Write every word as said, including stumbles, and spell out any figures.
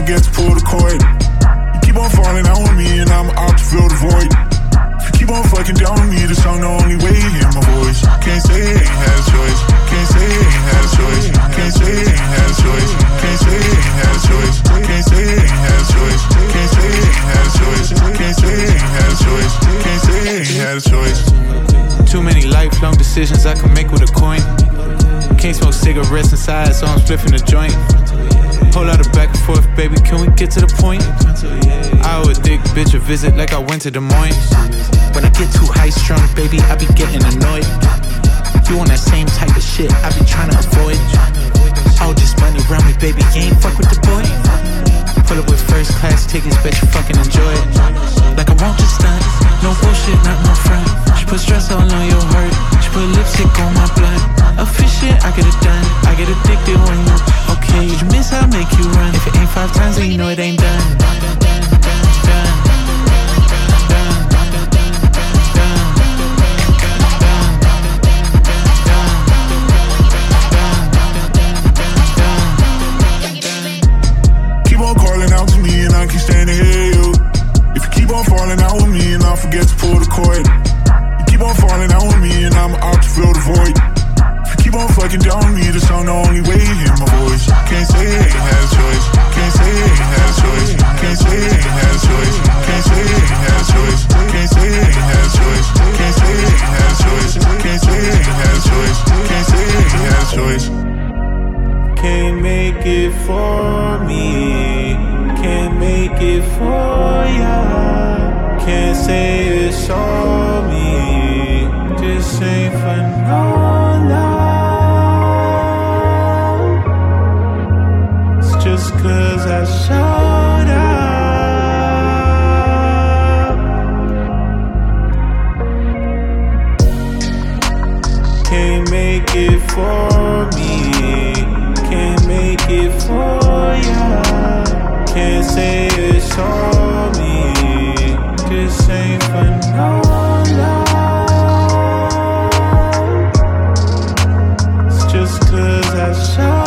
forget to pull the cord. You keep on falling out with me and I'm out to fill the void. If you keep on fucking down with me, this song the only way you hear my voice. Can't say I ain't had a choice. Can't say I ain't had a choice. Can't say I ain't had a choice. Can't say I ain't had a choice. Can't say I ain't had a choice. Can't say I ain't had a choice. Can't say I ain't had a choice. Can't say I ain't had a choice. Too many lifelong decisions I can make with a coin. Can't smoke cigarettes inside, so I'm spliffing the joint. Whole lot of back and forth, baby, can we get to the point? I owe a thick bitch a visit like I went to Des Moines. When I get too high strung, baby, I be getting annoyed. You on that same type of shit I be trying to avoid. All this money around me, baby, you ain't fuck with the boy. Pull up with first class tickets, bet you fucking enjoy it. Like I won't just stunt, no bullshit, not no front. She put stress all on your hurt, she put lipstick on my blood. A fish shit, I get it done, I get addicted when you okay, you miss how I make you run. If it ain't five times, then you know it ain't done. Done. I keep standing here, you. If you keep on falling out with me and I forget to pull the cord. You keep on falling out with me and I'm out to fill the void. If you keep on fucking down with me, this song the only way you hear my voice. Can't say I ain't had a choice. Can't say I ain't had a choice. Can't say I ain't had a choice. Can't say I ain't had a choice. Can't say I ain't had a choice. Can't say I ain't had a choice. Can't say I ain't had a choice. Can't say I ain't had a choice. Can't make it for me. Can't make it for ya. Can't say it's all me. This ain't for no love. It's just cause I showed up. Can't make it for me. Can't make it for ya. Can't say it's all me. This ain't for no love. It's just cause I shot.